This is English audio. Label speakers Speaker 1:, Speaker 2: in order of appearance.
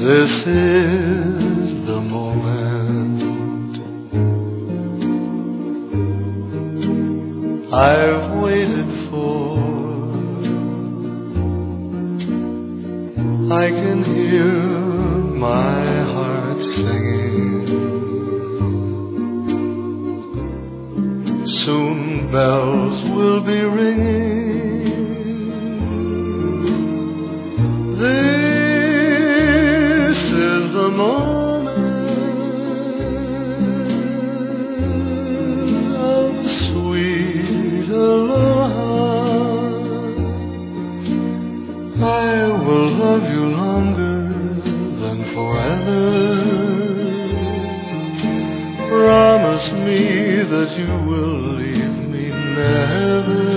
Speaker 1: This is the moment I've waited for. I can hear my heart singing. Soon bells will be ringing. This is the moment of sweet aloha. I will love you longer than forever. Promise me that you will leave me never.